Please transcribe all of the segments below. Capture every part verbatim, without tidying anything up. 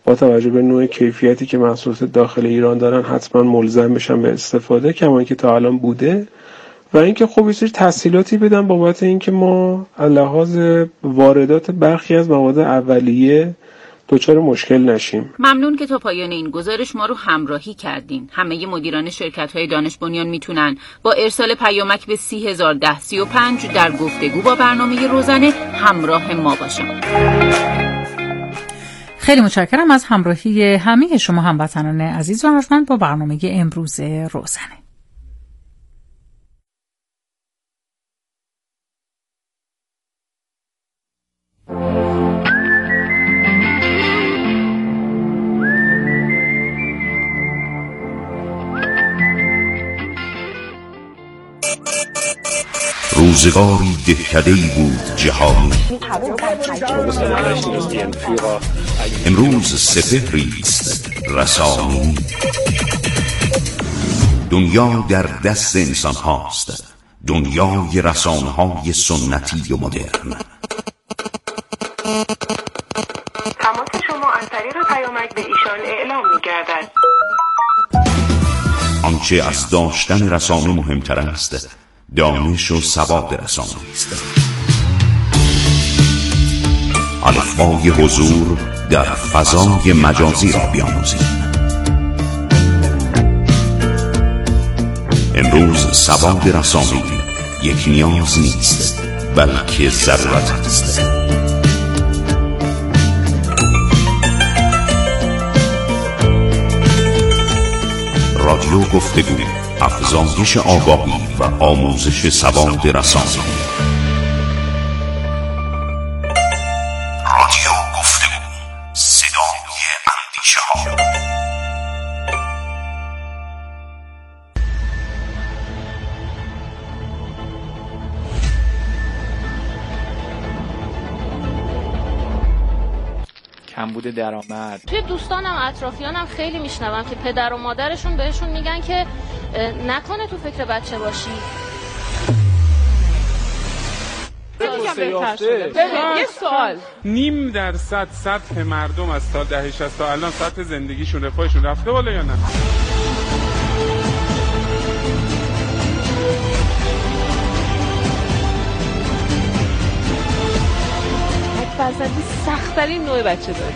با توجه به نوع کیفیتی که محصولات داخل ایران دارن حتما ملزم بشن به استفاده، کما اینکه تا الان بوده. و اینکه خب یه سری تسهیلاتی بدن بابت اینکه ما از لحاظ واردات برخی از مواد اولیه دچار مشکل نشیم. ممنون که تا پایان این گزارش ما رو همراهی کردین. همه مدیران شرکت‌های دانش بنیان میتونن با ارسال پیامک به سی هزار و ده سی و پنج در گفتگو با برنامه روزنه همراه ما باشن. خیلی متشکرم از همراهی همه شما هموطنان عزیز و ارجمند با برنامه امروز روزنه. روزگاری دهکده‌ای بود جهانی، امروز سپهری است رسانی. دنیا در دست انسان هاست، دنیای رسانه های سنتی و مدرن. تماس شما از طریق پیامک به ایشان اعلام می گردد. آنچه از داشتن رسانه مهمتر است دانش و سواد رسانه است. الفبای حضور در فضای مجازی را بیاموزید. امروز سواد رسانه یک نیاز نیست بلکه ضرورت است. رادیو گفتگو، افزایش آگاهی و آموزش سواد رسانه. رادیو گفتگو، صدای اندیشه ها. کمبود درآمد. توی دوستانم اطرافیانم خیلی میشنوم که پدر و مادرشون بهشون میگن که نکنه تو فکر بچه باشی. یه سوال، نیم درصد سطح مردم از سال دهه شصت تا الان سطح زندگیشون رفاهشون رفته بالا یا نه؟ فرزندی سخت‌ترین نوع بچه داری.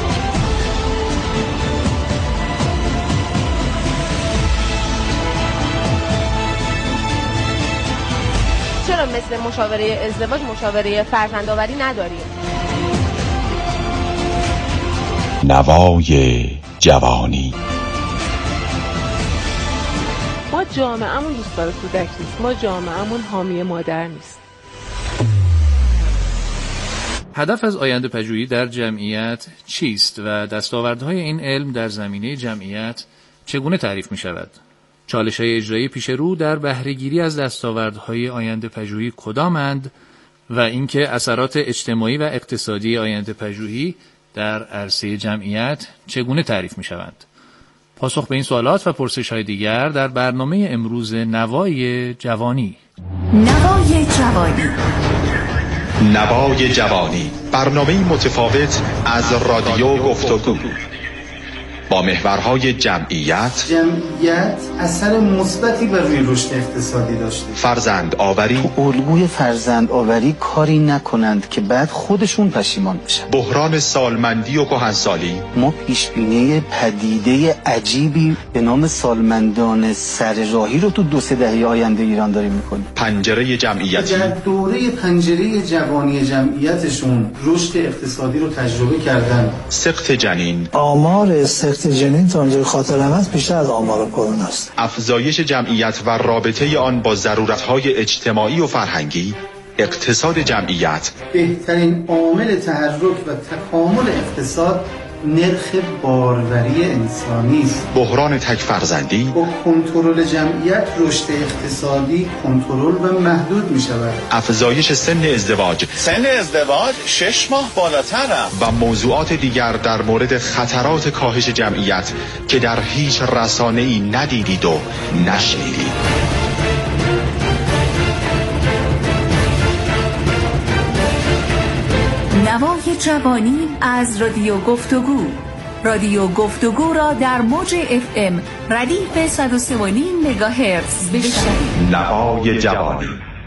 چرا مثل مشاوره ازدواج مشاوره فرزندآوری نداریم؟ نوای جوانی. ما جامعه‌مون دوستدار کودک نیست، ما جامعه‌مون حامی مادر نیست. هدف از آینده پژوهی در جمعیت چیست و دستاوردهای این علم در زمینه جمعیت چگونه تعریف می شود؟ چالش‌های اجرایی پیش رو در بهره‌گیری از دستاوردهای آینده پژوهی کدامند و اینکه اثرات اجتماعی و اقتصادی آینده پژوهی در عرصه جمعیت چگونه تعریف می شوند؟ پاسخ به این سوالات و پرسش‌های دیگر در برنامه امروز نوای جوانی. نوای جوانی. نوای جوانی، برنامه‌ای متفاوت از رادیو گفتگو با محورهای جمعیت جمعیت اثر مثبتی بر روی رشد اقتصادی داشته. فرزند آوری، تو الگوی فرزند آوری کاری نکنند که بعد خودشون پشیمان بشن. بحران سالمندی و کهنسالی. ما پیشبینی پدیده عجیبی به نام سالمندان سر راهی رو تو دو سه دهه آینده ایران داریم میکنیم. پنجره جمعیتی، در دوره پنجره جوانی جمعیتشون رشد اقتصادی رو تجربه کردن. سقط جنین، آمار سقط جنین تا اونجای خاطرم هست بیشتر از آمار کرونا است. افزایش جمعیت و رابطه آن با ضرورت‌های اجتماعی و فرهنگی. اقتصاد جمعیت، بهترین عامل تحرک و تکامل اقتصاد نرخ باروری انسانی است. بحران تک فرزندی، با کنترل جمعیت رشد اقتصادی کنترل و محدود می شود. افزایش سن ازدواج، سن ازدواج شش ماه بالاتره و موضوعات دیگر در مورد خطرات کاهش جمعیت که در هیچ رسانه‌ای ندیدید و نشنیدید. نوای جوانی از رادیو گفتگو، رادیو گفتگو را در موج اف ام ردیف صد و سه و نیم مگاهرتز بشنوید. نهای جوانی.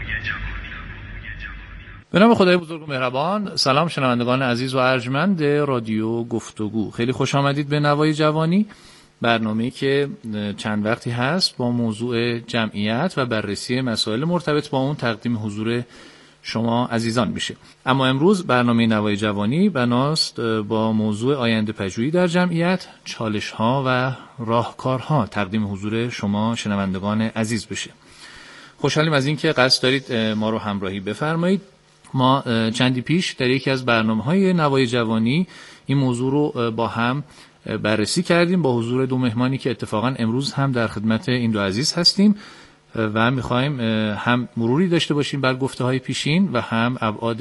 به نام خدای بزرگ و مهربان. سلام شنوندگان عزیز و ارجمند رادیو گفتگو، خیلی خوش آمدید به نوای جوانی، برنامه‌ای که چند وقتی هست با موضوع جمعیت و بررسی مسائل مرتبط با اون تقدیم حضور شما عزیزان میشه. اما امروز برنامه نوای جوانی بناست با موضوع آینده پژوهی در جمعیت، چالش‌ها و راهکارها تقدیم حضور شما شنوندگان عزیز بشه. خوشحالیم از این که قصد دارید ما رو همراهی بفرمایید. ما چندی پیش در یکی از برنامه‌های نوای جوانی این موضوع رو با هم بررسی کردیم با حضور دو مهمانی که اتفاقا امروز هم در خدمت این دو عزیز هستیم و می‌خوایم هم مروری داشته باشیم بر گفته‌های پیشین و هم ابعاد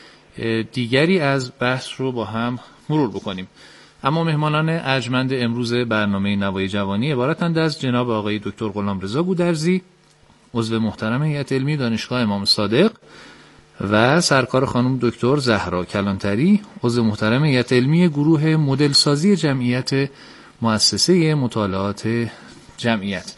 دیگری از بحث رو با هم مرور بکنیم. اما مهمانان ارجمند امروز برنامه نوای جوانی عبارتند از جناب آقای دکتر غلامرضا گودرزی، عضو محترم هیئت علمی دانشگاه امام صادق، و سرکار خانم دکتر زهرا کلانتری، عضو محترم هیئت علمی گروه مدل سازی جمعیت مؤسسه مطالعات جمعیت.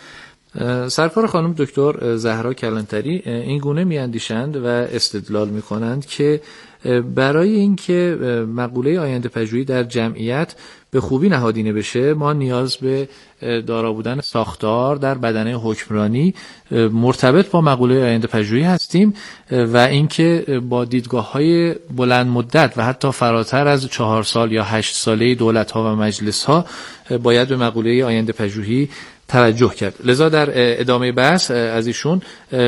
سرکار خانم دکتر زهرا کلانتری این گونه میاندیشند و استدلال میکنند که برای اینکه مقوله آینده پژوهی در جمعیت به خوبی نهادینه بشه ما نیاز به دارا بودن ساختار در بدنه حکمرانی مرتبط با مقوله آینده پژوهی هستیم و اینکه با دیدگاه‌های بلند مدت و حتی فراتر از چهار سال یا هشت ساله دولت‌ها و مجلس‌ها باید به مقوله آینده پژوهی توجه کرد. لذا در ادامه بحث از ایشون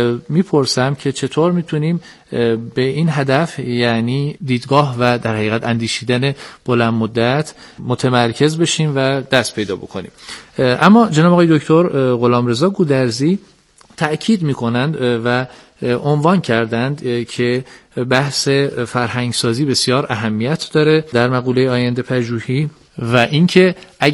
میپرسم که چطور میتونیم به این هدف، یعنی دیدگاه و در حقیقت اندیشیدن بلند مدت، متمرکز بشیم و دست پیدا بکنیم. اما جناب آقای دکتر غلامرضا گودرزی تأکید میکنند و عنوان کردند که بحث فرهنگسازی بسیار اهمیت داره در مقوله آینده پژوهی و اینکه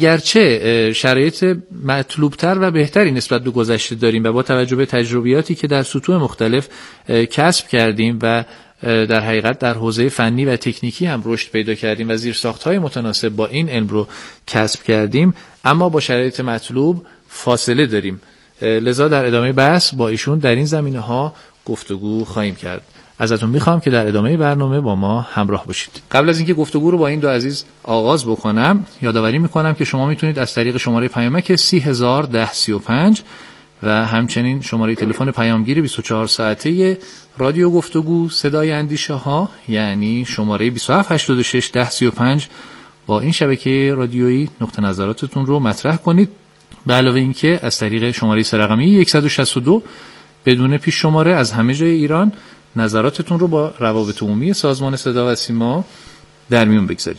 اگرچه شرایط مطلوبتر و بهتری نسبت به گذشته داریم و با توجه به تجربیاتی که در سطوح مختلف کسب کردیم و در حقیقت در حوزه فنی و تکنیکی هم رشد پیدا کردیم و زیرساخت‌های متناسب با این علم رو کسب کردیم، اما با شرایط مطلوب فاصله داریم. لذا در ادامه بحث با ایشون در این زمینه‌ها گفتگو خواهیم کرد. ازتون میخوام که در ادامه برنامه با ما همراه باشید. قبل از اینکه گفتگو رو با این دو عزیز آغاز بکنم یادآوری میکنم که شما میتونید از طریق شماره پیامک سی هزار ده سی و پنج و همچنین شماره تلفن پیامگیر بیست و چهار ساعته رادیو گفتگو صدای اندیشه ها، یعنی شماره بیست و هفت هشتاد و شش ده سی و پنج، با این شبکه رادیویی نقطه نظراتتون رو مطرح کنید. به علاوه اینکه از طریق شماره سه رقمی صد و شصت و دو بدون پیش شماره از همه جای ایران نظراتتون رو با روابط عمومی سازمان صدا و سیما در میون بگذارید.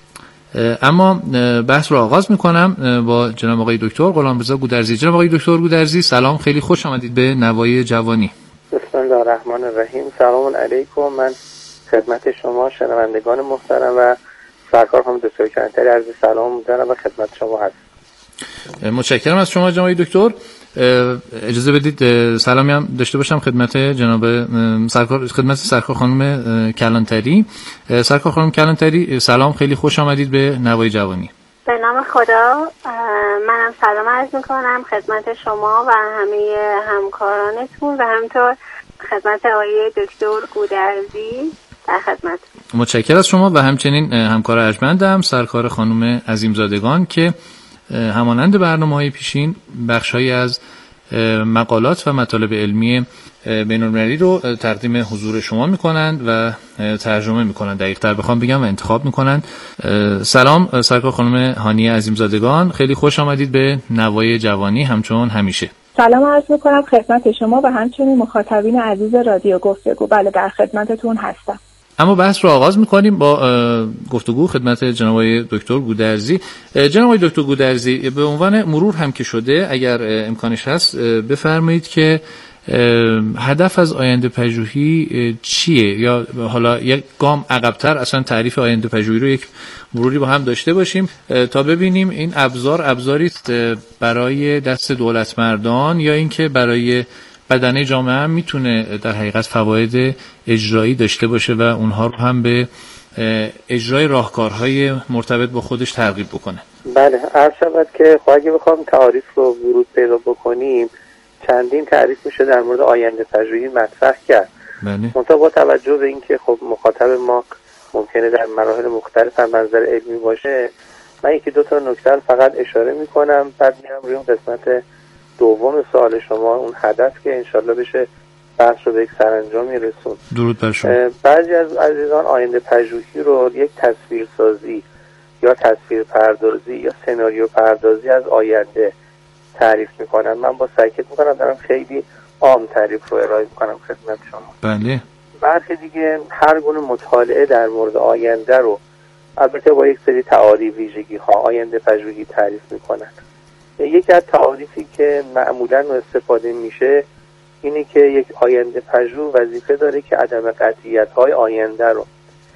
اما بحث رو آغاز میکنم با جناب آقای دکتر غلامرضا گودرزی. جناب آقای دکتر گودرزی سلام، خیلی خوش آمدید به نوای جوانی. بسم الله الرحمن الرحیم. سلام علیکم. من خدمت شما شنوندگان محترم و سرکار خانم دکتر کلانتری عرض سلام می‌کنم و خدمت شما هستم. متشکرم از شما جناب آقای دکتر. اجازه بدید سلامی هم داشته باشم خدمت جناب سرکار خدمت سرکار خانم کلانتری. سرکار خانم کلانتری سلام، خیلی خوش آمدید به نوای جوانی. به نام خدا منم سلام عرض میکنم خدمت شما و همه همکارانتون و همینطور خدمت آقای دکتر گودرزی در خدمت. متشکرم از شما و همچنین همکار ارجمندم سرکار خانم عظیمزادگان که همانند برنامه‌های پیشین بخش‌هایی از مقالات و مطالب علمی بین‌المللی رو تقدیم حضور شما می‌کنند و ترجمه می‌کنند، دقیق‌تر بخوام بگم و انتخاب می‌کنند. سلام سرکار خانم هانی عظیمزادگان، خیلی خوش آمدید به نوای جوانی همچون همیشه. سلام عرض می‌کنم خدمت شما و همچنین مخاطبین عزیز رادیو گفتگو. بله در خدمتتون هستم. اما بحث رو آغاز می‌کنیم با گفتگو خدمت جناب آقای دکتر گودرزی. جناب آقای دکتر گودرزی به عنوان مرور هم که شده اگر امکانش هست بفرمایید که هدف از آینده پژوهی چیه، یا حالا یک گام عقب‌تر اصلا تعریف آینده پژوهی رو یک مروری با هم داشته باشیم تا ببینیم این ابزار ابزاری است برای دست دولت مردان یا اینکه برای بدنه جامعه هم میتونه در حقیقت فواید اجرایی داشته باشه و اونها رو هم به اجرای راهکارهای مرتبط با خودش ترغیب بکنه. بله، عرض شود که خب اگه بخوام تعریف رو ورود پیدا بکنیم، چندین تعریف میشه در مورد آینده پژوهی مطرح کرد. بله. منتها با توجه به اینکه خب مخاطب ما ممکنه در مراحل مختلف از منظر علمی باشه، من یکی دو تا نکته فقط اشاره میکنم، بعد میرم روی اون قسمت دوم سوال شما، اون هدف که انشالله بشه بحث رو به یک سرانجامی رسون. درود بر شما. بعضی از عزیزان آینده پژوهی رو یک تصویرسازی یا تصویر پردازی یا سناریو پردازی از آینده تعریف میکنن. من با سعی میکنم دارم خیلی عام تعریف رو ارائه میکنم خدمت شما. بله. برخی دیگه هر گونه مطالعه در مورد آینده رو البته با یک سری تعاریف ویژگی ها آینده پژوهی تعریف میکنن. یکی از تعاریفی که معمولا استفاده میشه اینه که یک آینده پژوه وظیفه داره که عدم قطعیت های آینده رو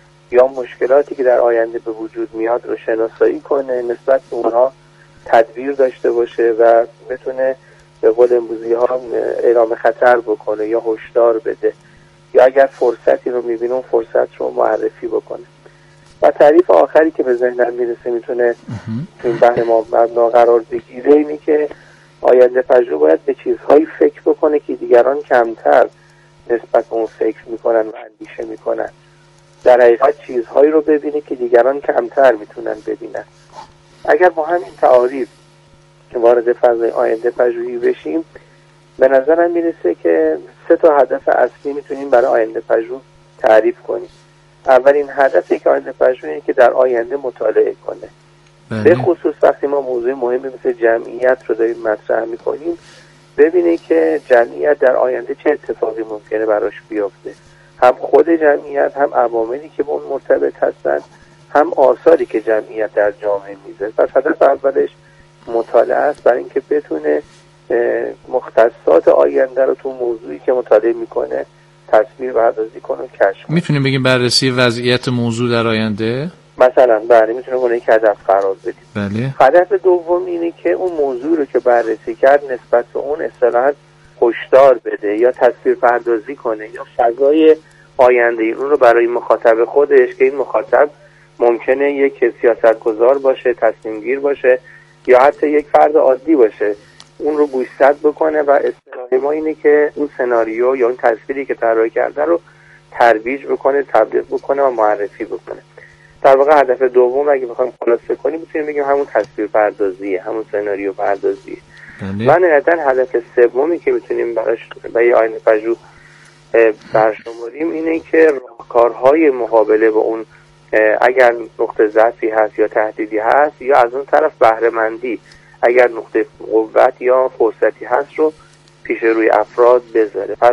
یا مشکلاتی که در آینده به وجود میاد رو شناسایی کنه، نسبت به اونها تدبیر داشته باشه و بتونه به قول امروزی ها اعلام خطر بکنه یا هشدار بده، یا اگر فرصتی رو میبینه اون فرصت رو معرفی بکنه. و تعریف آخری که به ذهنم میرسه میتونه تو این بحث ما مبنا قرار بگیره اینه که آینده پژوه باید به چیزهایی فکر بکنه که دیگران کمتر نسبت به اون فکر میکنن و اندیشه میکنن. در حقیقت چیزهایی رو ببینه که دیگران کمتر میتونن ببینن. اگر با همین تعاریف که وارد فضای آینده پژوهی بشیم، به نظرم میرسه که سه تا هدف اصلی میتونیم برای آینده پژوه تعریف کنیم. اولین هدفی که آینده پژوه اینه که در آینده مطالعه کنه. به خصوص وقتی ما موضوع مهمی مثل جمعیت رو داریم مطرح میکنیم، ببینه که جمعیت در آینده چه اتفاقی ممکنه براش بیفته، هم خود جمعیت، هم عواملی که با اون مرتبط هستن، هم آثاری که جمعیت در جامعه میذاره. پس هدف اولش مطالعه است برای اینکه بتونه مختصات آینده رو تو موضوعی که مطالعه میکنه تصویر پردازی کنه و کشف کنه. میتونیم بگیم بررسی وضعیت موضوع در آینده؟ مثلا بله، میتونیم اون یک هدف قرار بدیم. بله. هدف دوم اینه که اون موضوع رو که بررسی کرد نسبت به اون اصطلاحاً هشدار بده یا تصویر پردازی کنه یا فضای آینده اون رو برای مخاطب خودش، که این مخاطب ممکنه یک سیاستگزار باشه، تصمیم گیر باشه یا حتی یک فرد عادی باشه، اون رو گوشزد بکنه و اصطلاح ما اینه که اون سناریو یا اون تصویری که طراحی کرده رو ترویج بکنه، تبلیغ بکنه و معرفی بکنه. در واقع هدف دوم اگه بخوایم خلاصه کنیم میتونیم بگیم همون تصویر پردازیه، همون سناریو پردازیه. و نهایتاً هدف سومی که میتونیم براش برای آینده پژوه برشماریم اینه که راهکارهای مقابله با اون اگر نقطه ضعفی هست یا تهدیدی هست، یا از اون طرف بهره مندی اگر نقطه قوت یا فرصتی هست رو پیش روی افراد بذاره. پس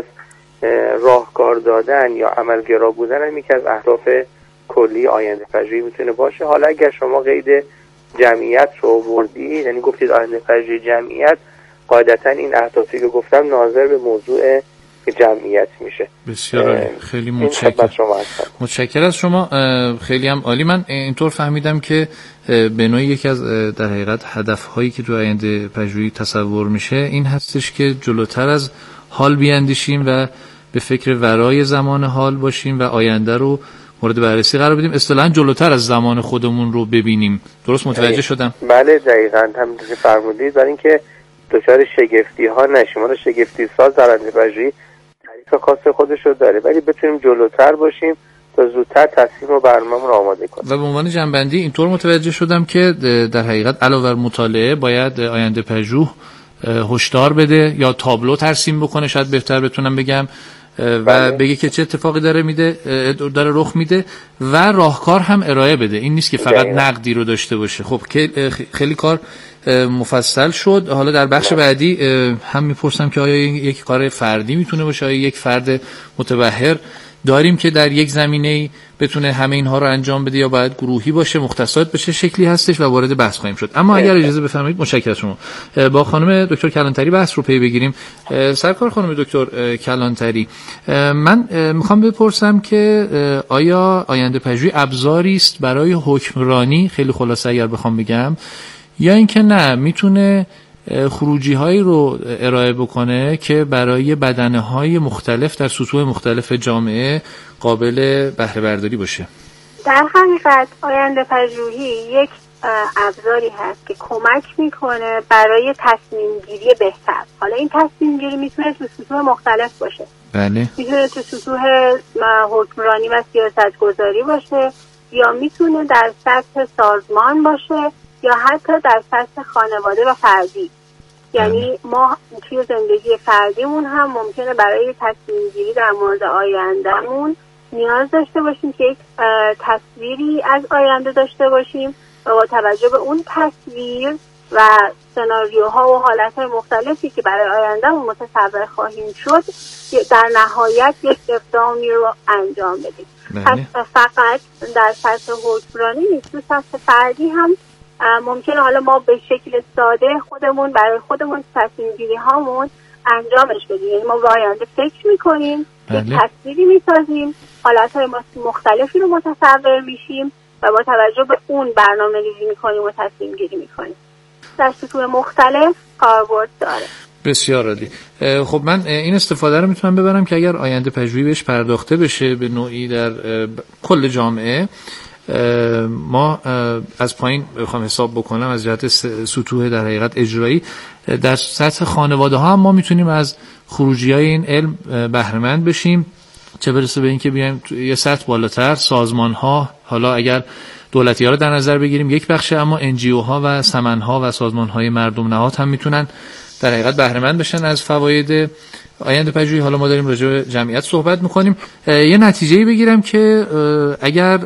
راهکار دادن یا عملگرا بودن هم یکی از اهداف کلی آینده پژوهی میتونه باشه. حالا اگر شما قید جمعیت رو آوردی، یعنی گفتید آینده پژوهی جمعیت، قاعدتا این اهدافی که گفتم ناظر به موضوع جمعیت میشه. بسیار عالی، خیلی متشکرم. متشکرم از شما، خیلی هم عالی. من اینطور فهمیدم که به نوعی یکی از در حقیقت هدفهایی که تو آینده پژوهی تصور میشه این هستش که جلوتر از حال بیاندیشیم و به فکر ورای زمان حال باشیم و آینده رو مورد بررسی قرار بدیم، اصطلاحاً جلوتر از زمان خودمون رو ببینیم. درست متوجه شدم؟ بله دقیقاً همونطور که فرمودید، برای اینکه دچار شگفتی ها نشیم. ما شگفتی ساز در آینده پژوهی تعریف خاص خودش رو داره، ولی بتونیم جلوتر باشیم تا زودتر تصمیم و برنامه‌مون رو آماده کنیم. و به عنوان جنبندی اینطور متوجه شدم که در حقیقت علاوه بر مطالعه باید آینده پژوه هشدار بده یا تابلو ترسیم بکنه، شاید بهتر بتونم بگم، و بله. بگه که چه اتفاقی داره میده داره رخ میده و راهکار هم ارائه بده. این نیست که فقط نقدی رو داشته باشه. خب خیلی کار مفصل شد. حالا در بخش بعدی هم میپرسم که آیا یک کار فردی میتونه باشه، آیا یک فرد متبحر داریم که در یک زمینه‌ای بتونه همه اینها رو انجام بده، یا باید گروهی باشه، مختصات به چه شکلی هستش، و وارد بحث خواهیم شد. اما اگر اجازه بفرمایید متشکرم از شما. با خانم دکتر کلانتری بحث رو پی بگیریم. سرکار خانم دکتر کلانتری، من میخوام بپرسم که آیا آینده پژوهی ابزاری است برای حکمرانی، خیلی خلاصه اگر بخوام بگم، یا اینکه نه میتونه خروجی هایی رو ارائه بکنه که برای بدنه های مختلف در سطوح مختلف جامعه قابل بهره برداری باشه؟ در حقیقت آینده پژوهی یک ابزاری هست که کمک میکنه برای تصمیم گیری بهتر. حالا این تصمیم گیری میتونه تو سطوح مختلف باشه. بله. میتونه تو سطوح حکمرانی و سیاست گذاری باشه، یا میتونه در سطح سازمان باشه، یا حتی در سطح خانواده و فردی. یعنی ما توی زندگی فردیمون هم ممکنه برای تصمیم گیری در مورد آیندهمون نیاز داشته باشیم که یک تصویری از آینده داشته باشیم و با توجه به اون تصویر و سناریوها و حالتهای مختلفی که برای آیندهمون متصور خواهیم شد در نهایت یک اقدامی رو انجام بدیم. پس فقط در سطح حکمرانی نیست، تو سطح فردی هم ممکنه حالا ما به شکل ساده خودمون برای خودمون تصمیم گیری هامون انجامش بدیم. یعنی ما به آینده فکر میکنیم، یک تصویری میسازیم، حالتهای مختلفی رو متصور میشیم و با توجه به اون برنامه ریزی میکنیم و تصمیم گیری میکنیم. در سطوح مختلف کاربرد داره. بسیار عالی. خب من این استفاده رو میتونم ببرم که اگر آینده پژوهی بهش پرداخته بشه به نوعی در کل جامعه، ما از پایین بخوام حساب بکنم از جهت سطوح در حقیقت اجرایی، در سطح خانواده ها هم ما میتونیم از خروجی های این علم بهره مند بشیم، چه برسه به این که بیایم یه سطح بالاتر سازمان ها، حالا اگر دولتی ها رو در نظر بگیریم یک بخشه، اما ان جی او ها و سمن ها و سازمان های مردم نهاد هم میتونن در حقیقت بهره مند بشن از فواید آینده پژوهی. حالا ما داریم راجع به جمعیت صحبت میکنیم. یه نتیجه‌ای بگیرم که اگر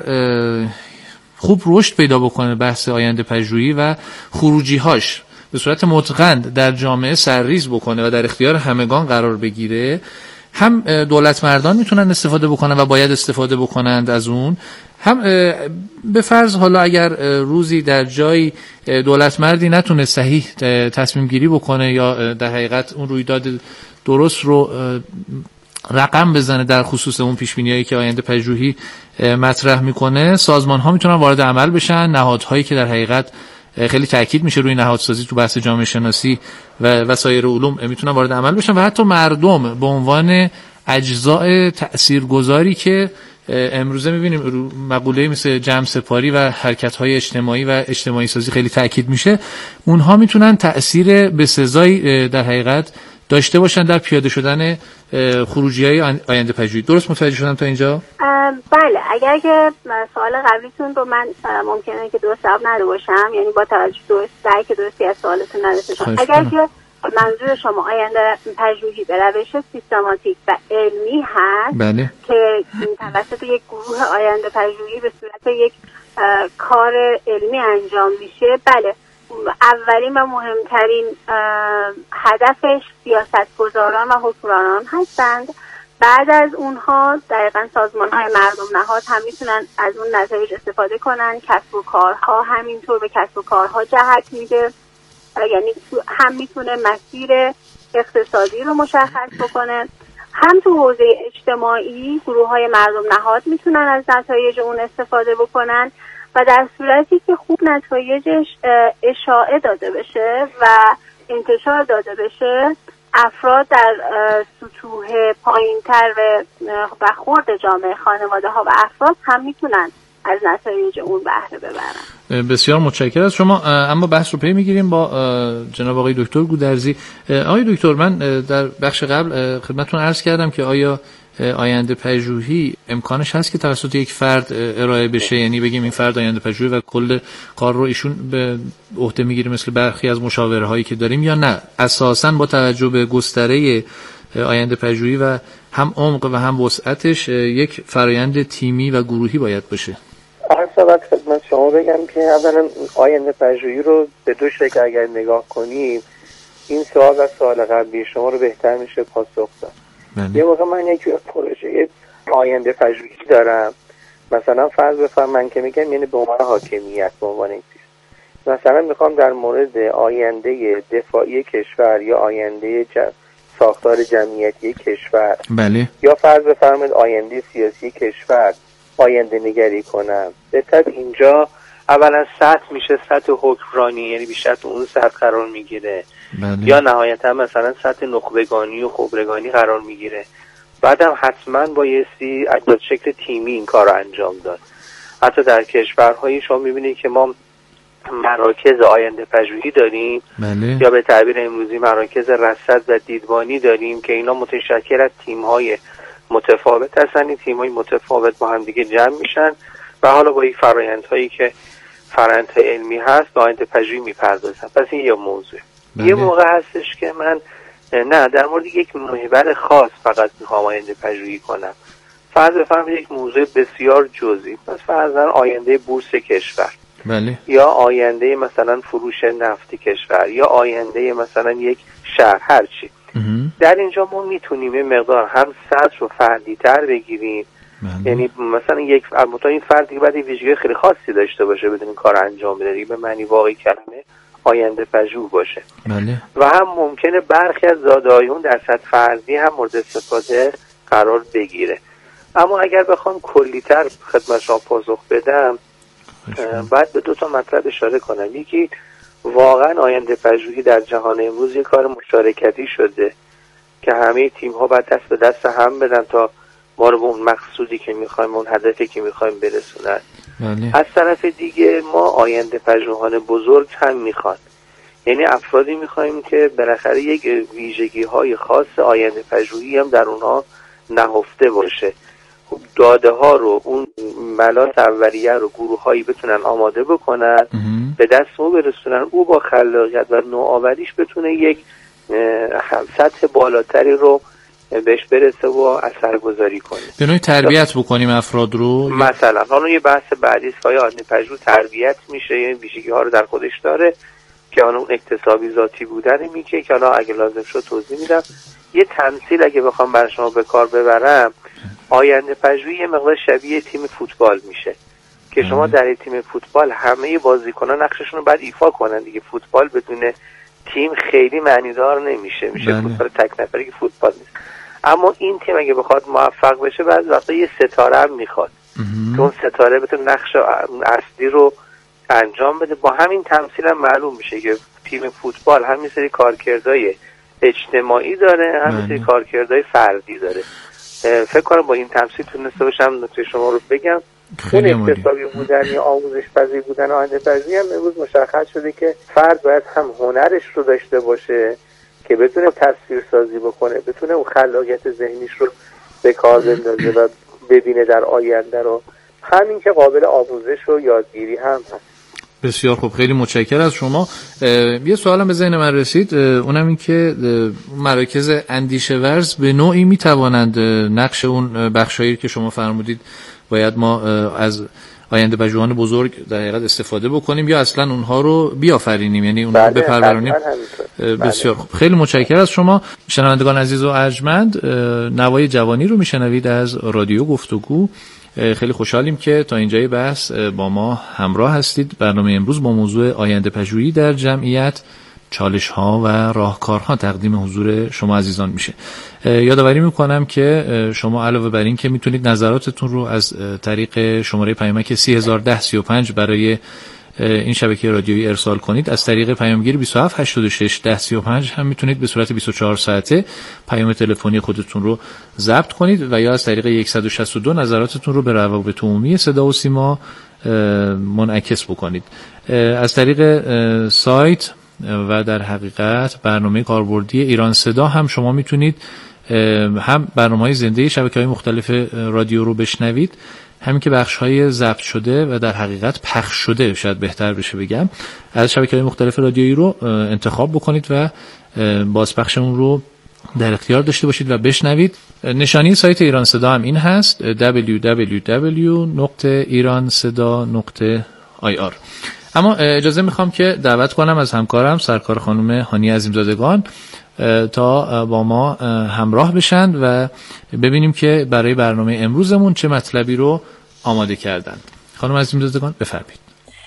خوب رشد پیدا بکنه بحث آینده پژوهی و خروجی‌هاش به صورت متقن در جامعه سرریز بکنه و در اختیار همگان قرار بگیره، هم دولت مردان میتونن استفاده بکنن و باید استفاده بکنند از اون، هم به فرض حالا اگر روزی در جایی دولت مردی نتونه صحیح تصمیم گیری بکنه یا در حقیقت اون رویداد درست رو رقم بزنه در خصوص اون پیشبینیایی که آینده پژوهی مطرح میکنه، سازمان ها میتونن وارد عمل بشن، نهادهایی که در حقیقت خیلی تاکید میشه روی نهادسازی تو بحث جامعه شناسی و وسایر علوم میتونن وارد عمل بشن، و حتی مردم به عنوان اجزاء تاثیرگذاری که امروزه میبینیم مقوله مثل جمع سپاری و حرکت‌های اجتماعی و اجتماعی سازی خیلی تاکید میشه، اونها میتونن تأثیر بسزایی در حقیقت داشته باشن در پیاده شدن خروجی‌های آینده پژوهی. درست متوجه شدم تا اینجا؟ بله. اگر که سوال قبلیتون رو من ممکنه که درست جواب نداده باشم، یعنی با توجه درست درک که درستی از سوالتون نداشتم، اگر که منظور شما آینده پژوهی به روش سیستماتیک و علمی هست، بله، که توسط یک گروه آینده پژوهی به صورت یک کار علمی انجام میشه، بله، اولین و مهمترین هدفش سیاستگزاران و حکمرانان هستند. بعد از اونها دقیقاً سازمان‌های مردم نهاد هم میتونن از اون نتایج استفاده کنن، کسب و کارها همینطور به کسب و کارها جهت میده، یعنی هم میتونه مسیر اقتصادی رو مشخص بکنه، هم تو حوزه اجتماعی گروه‌های مردم نهاد میتونن از نتایج اون استفاده بکنن و در صورتی که خوب نتایجش اشاعه داده بشه و انتشار داده بشه، افراد در سطوح پایین‌تر و خرد جامعه، خانواده ها و افراد هم میتونن از نتایج اون بهره ببرن. بسیار متشکرم از شما. اما بحث رو پی میگیریم با جناب آقای دکتر گودرزی. آقای دکتر، من در بخش قبل خدمتتون عرض کردم که آیا آینده پژوهی امکانش هست که توسط یک فرد ارائه بشه، یعنی بگیم این فرد آینده پژوهی و کل کار رو ایشون به عهده میگیره مثل برخی از مشاوره هایی که داریم، یا نه اساساً با توجه به گستره آینده پژوهی و هم عمق و هم وسعتش یک فرایند تیمی و گروهی باید باشه؟ عرض خدمت شما بگم که اولا آینده پژوهی رو به دو شکل اگر نگاه کنیم، این سوال و سوال قبلی شما رو بهتر میشه پاسخ داد. یه موقع من یک پروژه آینده پژوهی دارم، مثلا فرض بفرمایید من که میگم یعنی به عنوان حاکمیت، به عنوان این چیز، مثلا میخوام در مورد آینده دفاعی کشور یا آینده جم... ساختار جمعیتی کشور، بله، یا فرض بفرمایید آینده سیاسی کشور آینده نگری کنم، بهتر اینجا اولا سطح میشه سطح حکمرانی، یعنی بیشتر تو اون سطح قرار میگیره، بله، یا نهایتا مثلا سطح نخبگانی و خبرگانی قرار میگیره. بعدم حتما بایستی از شکل تیمی این کار رو انجام داد. حتی در کشورهایی شما میبینید که ما مراکز آینده پژوهی داریم بله. یا به تعبیر امروزی مراکز رصد و دیدبانی داریم که اینا متشکل از تیم‌های متفاوت هستن. این تیم‌های متفاوت با هم دیگه جمع میشن و حالا با این فرآیندهایی که فرآیندهای علمی هست به آینده پژوهی میپردازن. پس این یه موضوع. بله. یه موقع هستش که من نه در مورد یک محور خاص فقط میخوام آینده پژوهی کنم. فرض بفرمایید یک موضوع بسیار جزئی، پس فرضاً آینده بورس کشور، بله. یا آینده مثلا فروش نفت کشور، یا آینده مثلا یک شهر، هرچی. در اینجا ما میتونیم یه مقدار هم سطح رو فردی تر بگیریم. بله. یعنی مثلا یک البته این فرد دیگه باید ویژگی خیلی خاصی داشته باشه بدون این کار انجام بده، به معنی واقعی کلمه آینده پژوه باشه. بله. و هم ممکنه برخی از داده‌هایون در سطح فردی هم مورد استفاده قرار بگیره. اما اگر بخوام کلی‌تر خدمت شما پاسخ بدم، باید به دو تا مطلب اشاره کنم. یکی واقعا آینده پژوهی در جهان امروز یک کار مشارکتی شده که همه تیم‌ها باید دست به دست هم بدن تا ما رو به اون مقصودی که می‌خوایم، اون هدفی که می‌خوایم برسونن. بله. از طرف دیگه ما آینده پژوهان بزرگ هم می‌خواد، یعنی افرادی می‌خوایم که بالاخره یک ویژگی‌های خاص آینده پژوهی هم در اونها نهفته باشه. داده ها رو، اون ملات اولیه رو گروه هایی بتونن آماده بکنن، به دست او برسونن، او با خلاقیت و نوآوریش بتونه یک سطح بالاتری رو بهش برسه و اثرگذاری کنه. به نوعی تربیت بکنیم افراد رو. مثلا حالا یه بحث بعدی است که آینده پژوه تربیت میشه، یعنی ویژگی ها رو در خودش داره که اون اکتسابی ذاتی بودن میگه که حالا اگه لازم شد توضیح میدم. یه تمثیل اگه بخوام برای شما به کار ببرم، آینده پژوهی یه مقدار شبیه تیم فوتبال میشه که شما در تیم فوتبال همه بازیکنان نقششون رو باید ایفا کنن دیگه. فوتبال بدون تیم خیلی معنیدار نمیشه، میشه بله. فوتبال تک نفری که فوتبال نیست. اما این تیم اگه بخواد موفق بشه بعضی وقتا یه ستاره هم میخواد که اون ستاره بتونه نقش اصلی رو انجام بده. با همین تمثیل هم معلوم میشه که تیم فوتبال هم یه سری کارکردهای اجتماعی داره، هم یه سری کارکردهای فردی داره. فکر کنم با این تمثیل تونسته باشم نکته شما رو بگم. اون اکتسابی بودن یا آموزش پذیر بودن آینده پژوهی هم امروز مشخص شده که فرد باید هم هنرش رو داشته باشه که بتونه تصویر سازی بکنه، بتونه اون خلاقیت ذهنیش رو به کار بندازه و ببینه در آینده رو، همین که قابل آموزش و یادگیری هم هست. بسیار خوب، خیلی متشکرم از شما. یه سوالم به ذهن من رسید، اونم این که مراکز اندیشه ورز به نوعی میتوانند نقش اون بخشایی که شما فرمودید باید ما از آینده پژوهان بزرگ در حقیقت استفاده بکنیم یا اصلا اونها رو بیافرینیم، یعنی اونها رو بپرورونیم. بسیار خوب، خیلی متشکرم از شما. شنوندگان عزیز و ارجمند، نوای جوانی رو میشنوید از رادیو گفتگو. خیلی خوشحالیم که تا اینجای بحث با ما همراه هستید. برنامه امروز با موضوع آینده پژوهی در جمعیت، چالش ها و راهکارها تقدیم حضور شما عزیزان میشه. یادآوری میکنم که شما علاوه بر این که میتونید نظراتتون رو از طریق شماره پیامک سه هزار و ده سی و پنج برای این شبکه رادیویی ارسال کنید، از طریق پیامگیر بیست و هفت هشتاد و شش ده سی و پنج هم میتونید به صورت بیست و چهار ساعته پیام تلفنی خودتون رو ضبط کنید و یا از طریق صد و شصت و دو نظراتتون رو به روابط عمومی صدا و سیما منعکس بکنید. از طریق سایت و در حقیقت برنامه کاربردی ایران صدا هم شما میتونید هم برنامه‌های زنده شبکه‌های مختلف رادیو رو بشنوید، همین که بخش‌های ضبط شده و در حقیقت پخش شده، شاید بهتر بشه بگم، از شبکه‌های مختلف رادیویی رو انتخاب بکنید و بازپخش اون رو در اختیار داشته باشید و بشنوید. نشانی سایت ایران صدا هم این هست دبلیو دبلیو دبلیو دات ایران صدا دات آی آر. اما اجازه میخوام که دعوت کنم از همکارم سرکار خانم هانی عظیمزادگان تا با ما همراه بشند و ببینیم که برای برنامه امروزمون چه مطلبی رو آماده کردند. خانم عظیمزادگان بفرمایید.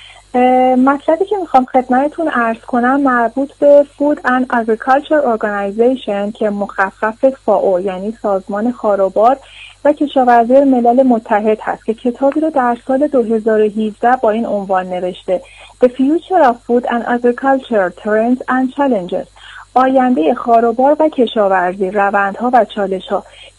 مطلبی که میخوام خدمتتون عرض کنم مربوط به Food and Agriculture Organization که مخفف فاو یعنی سازمان خاروبار و کشاورزی ملل متحد هست که کتابی رو در سال دو هزار و هفده با این عنوان نوشته The Future of Food and Agriculture Trends and Challenges، آینده خاروبار و کشاورزی، روندها و چالش‌ها،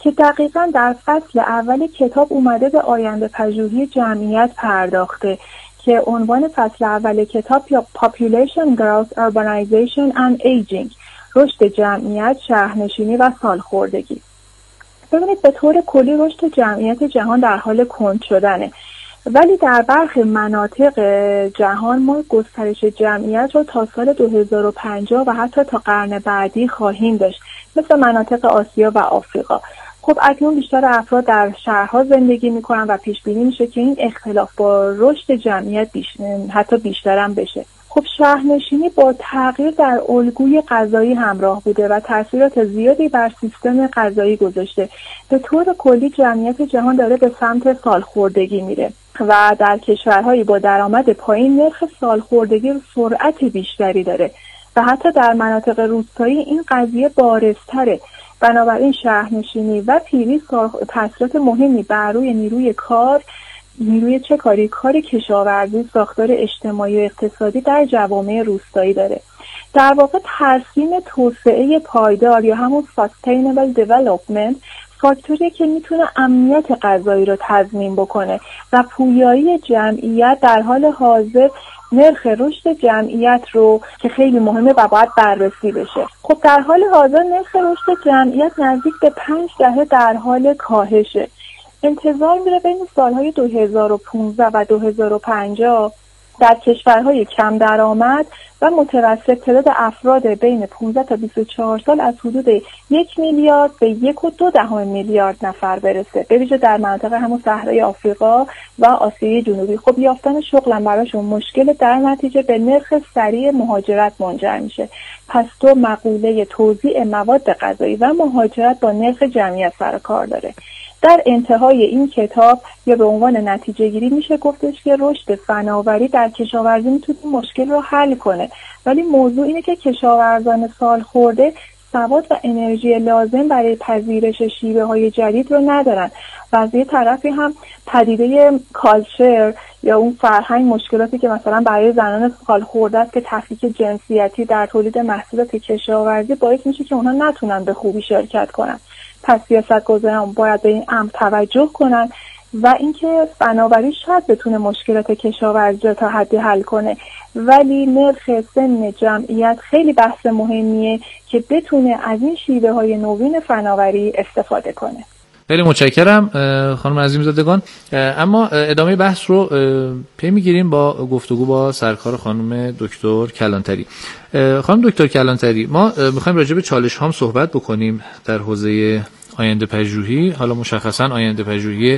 که دقیقاً در فصل اول کتاب اومده به آینده پژوهی جمعیت پرداخته که عنوان فصل اول کتاب یا Population Growth, Urbanization and Aging، رشد جمعیت، شهرنشینی و سالخوردگی. ببینید به طور کلی رشد جمعیت جهان در حال کند شدنه، ولی در برخی مناطق جهان ما گسترش جمعیت رو تا سال دو هزار و پنجاه و حتی تا قرن بعدی خواهیم داشت، مثل مناطق آسیا و آفریقا. خب اکنون بیشتر افراد در شهرها زندگی میکنن و پیش بینی میشه که این اختلاف با رشد جمعیت بیش... حتی بیشتر هم بشه. خب شهرنشینی با تغییر در الگوی غذایی همراه بوده و تاثیرات زیادی بر سیستم غذایی گذاشته. به طور کلی جمعیت جهان داره به سمت سالخوردگی میره و در کشورهایی با درآمد پایین نرخ سالخوردگی سرعت بیشتری داره و حتی در مناطق روستایی این قضیه بارزتره. بنابراین شهرنشینی و پیری تاثیرات مهمی بر روی نیروی کار، نیروی چه کاری؟ کار کشاورزی، ساختار اجتماعی و اقتصادی در جوامع روستایی داره. در واقع ترسیم توسعه پایدار یا همون sustainable development فاکتوریه که میتونه امنیت غذایی رو تضمین بکنه و پویایی جمعیت در حال حاضر نرخ رشد جمعیت رو که خیلی مهمه و باید بررسی بشه. خب در حال حاضر نرخ رشد جمعیت نزدیک به پنج دهه در حال کاهشه. انتظار میره بین سالهای دو هزار و پانزده و دو هزار و پنجاه در کشورهای کم درآمد و متوسط تعداد افراد بین پانزده تا بیست و چهار سال از حدود یک میلیارد به یک و دو دهم میلیارد نفر برسه، به ویژه در مناطق همون صحرای آفریقا و آسیای جنوبی. خب یافتن شغل هم براشون مشکل، در نتیجه به نرخ سریع مهاجرت منجر میشه. پس دو مقوله توزیع مواد غذایی و مهاجرت با نرخ جمعیت سر کار داره. در انتهای این کتاب یا به عنوان نتیجه گیری میشه گفتش که رشد فناوری در کشاورزی میتونه مشکل رو حل کنه، ولی موضوع اینه که کشاورزان سالخورده سواد و انرژی لازم برای پذیرش شیوه های جدید رو ندارن و از یه طرفی هم پدیده کالچر یا اون فرهنگ، مشکلاتی که مثلا برای زنان سالخورده است که تفکیک جنسیتی در تولید محصولات کشاورزی باعث میشه که اونها نتونن به خوبی شرکت کنن. پس سیاستگزاران باید به این امر توجه کنن و اینکه فناوری شاید بتونه مشکلات کشاورزی رو تا حدی حل کنه، ولی نرخ سن جمعیت خیلی بحث مهمیه که بتونه از این شیوه های نوین فناوری استفاده کنه. خیلی متشکرم خانم عظیم‌زادگان. اما ادامه بحث رو پی میگیریم با گفتگو با سرکار خانم دکتر کلانتری. خانم دکتر کلانتری، ما میخوایم راجع به چالش هام صحبت بکنیم در حوزه آینده پژوهی. حالا مشخصا آینده پژوهی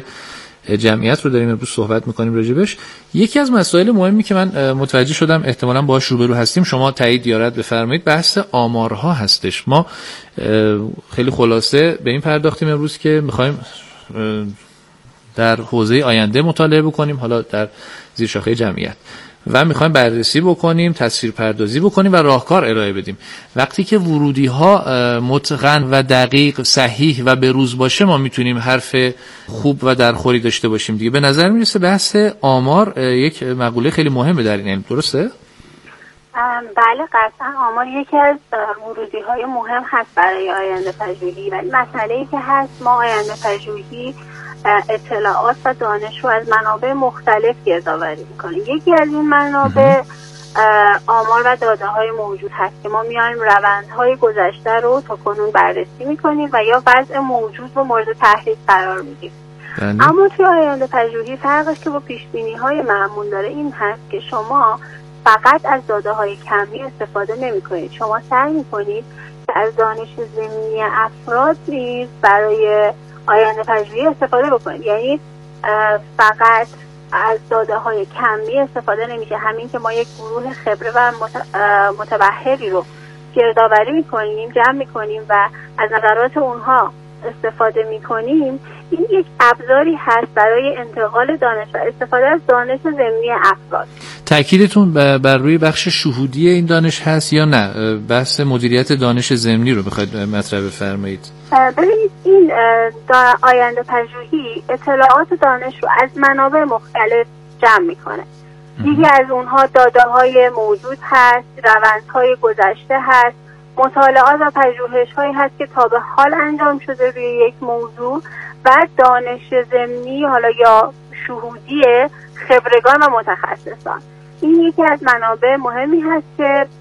جمعیت رو داریم امروز صحبت میکنیم راجبش. یکی از مسائل مهمی که من متوجه شدم احتمالاً باهاش روبرو هستیم، شما تایید یا رد بفرمایید، بحث آمارها هستش. ما خیلی خلاصه به این پرداختیم امروز که میخوایم در حوزه آینده مطالعه بکنیم، حالا در زیر شاخه جمعیت، و میخوایم بررسی بکنیم، تصویر پردازی بکنیم و راهکار ارائه بدیم. وقتی که ورودی ها متقن و دقیق، صحیح و بروز باشه، ما میتونیم حرف خوب و درخوری داشته باشیم دیگه. به نظر میرسه بحث آمار یک مقوله خیلی مهمه در این علم، درسته؟ بله قطعا آمار یکی از ورودی های مهم هست برای آینده پژوهی، ولی مسئله‌ای که هست، ما آینده پژوهی اطلاعات و دانش رو از منابع مختلف گردآوری می‌کنیم. یکی از این منابع آمار و داده های موجود هست که ما میایم روندهای گذشته رو تا کنون بررسی می‌کنیم و یا وضع موجود رو مورد تحلیل قرار میدیم. اما توی آینده پژوهی فرقش که با پیش‌بینی‌های معمول داره این هست که شما فقط از داده های کمی استفاده نمی‌کنید، شما سعی می‌کنید که از دانش ضمنی افراد نیز برای آینده پژوهی استفاده بکنید. یعنی فقط از داده های کمی استفاده نمیشه. همین که ما یک گروه خبره و متبحری رو گردآوری میکنیم، جمع میکنیم و از نظرات اونها استفاده میکنیم، این یک ابزاری هست برای انتقال دانش و استفاده از دانش ضمنی افراد. تأکیدتون بر روی بخش شهودی این دانش هست یا نه بحث مدیریت دانش ضمنی رو بخواید مطرح بفرمایید؟ ببینید، این آینده پژوهی اطلاعات دانش رو از منابع مختلف جمع میکنه. یکی از اونها داده های موجود هست، روندهای گذشته هست، مطالعات و پژوهش‌هایی هست که تا به حال انجام شده روی یک موضوع و دانش ضمنی حالا یا شهودی خبرگان و متخصصان. این یکی از منابع مهمی هست که